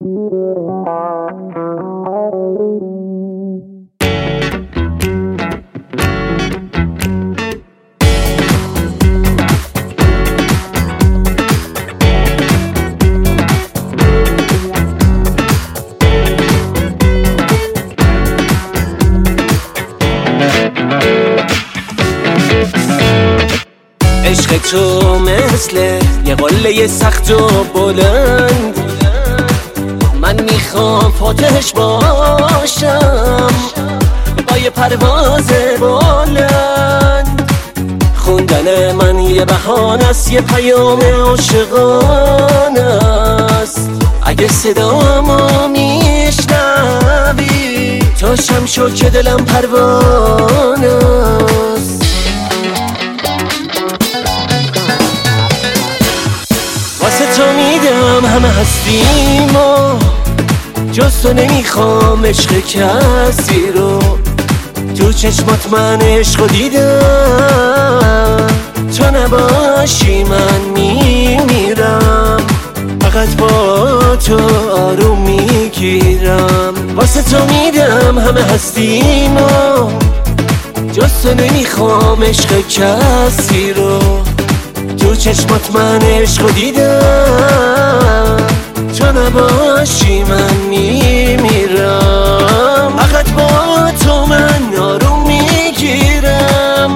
عشق تو مثل یه قله سخت و بلند، من میخوام فاتحش باشم با یه پرواز بلند. خوندن من یه بهانه است، یه پیام عاشقانه است. اگه صدامو میشنوی تا شم شو که دلم پروانه است. واسه تو میدم همه هستیم و جز تو نمیخوام عشق کسی رو. تو چشمات من عشق دیدم، تو نباشی من میمیرم. فقط با تو آروم میگیرم. واسه تو میدم همه هستیم و جز تو نمیخوام عشق کسی رو. تو چشمات من عشق دیدم، تو نباشی من میمیرم. فقط با تو من آروم میگیرم.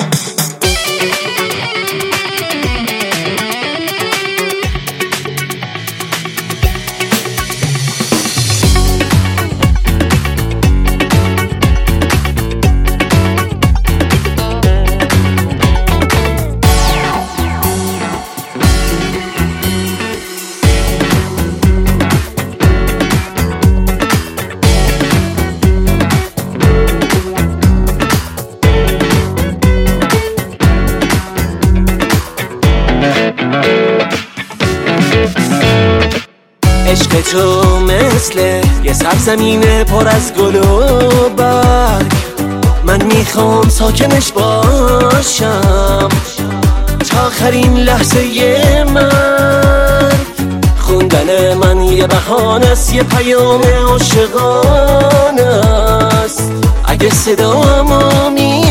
عشق تو مثل یه سرزمین پر از گل و برگ، من میخوام ساکنش باشم تا آخرین لحظه مرگ. خوندن من یه بهانه است، یه پیام عاشقانه است. اگه صدامو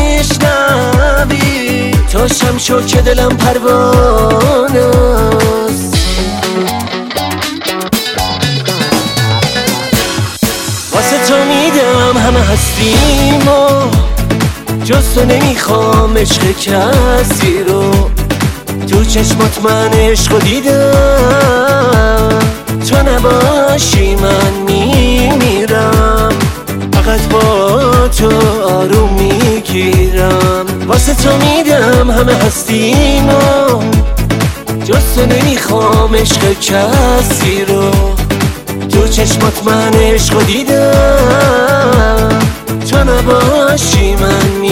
میشنوی تا شم شو که دلم پروانه است. واسه تو میدم همه هستیم و جز تو نمیخوام عشق کسی رو. تو چشمات من عشق دیدم، تو نباشی من میمیرم. فقط با تو آروم میگیرم. واسه تو میدم همه هستیم و جز تو نمیخوام عشق کسی رو. تو چشمات من عشق دیدم، تو نباشی من